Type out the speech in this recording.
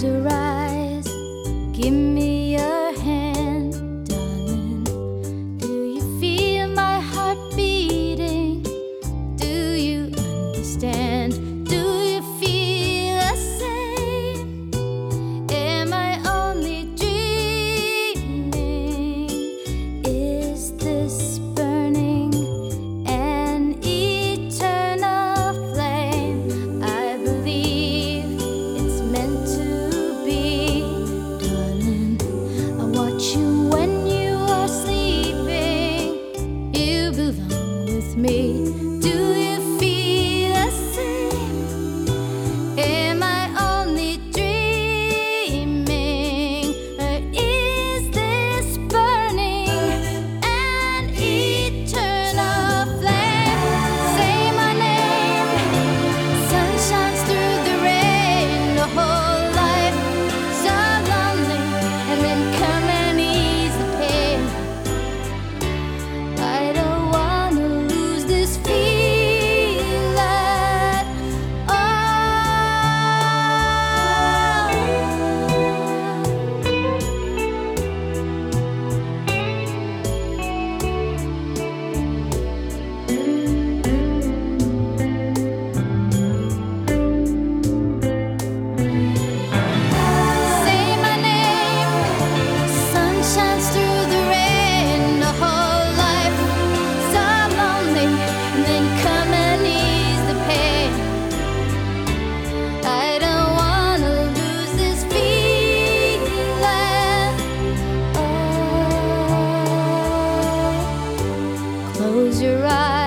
your eyes, give me your hand, darling. Do you feel my heart beating? Do you understand? Do you feel the same? Am I only dreaming? Is this burning an eternal flame? I believe it's meant to be, darling. I watch you when you are sleeping. You belong with me. Do you feel the same? Am I only dreaming? Or is this burning an eternal flame? Say my name. Sun shines through the rain. The whole life so lonely, and then come and ease the pain. I don't wanna lose this feeling at Say my name. Sun shines through the rain. The whole life so lonely, and then come and ease the pain. I don't wanna lose this feeling. Oh, close your eyes.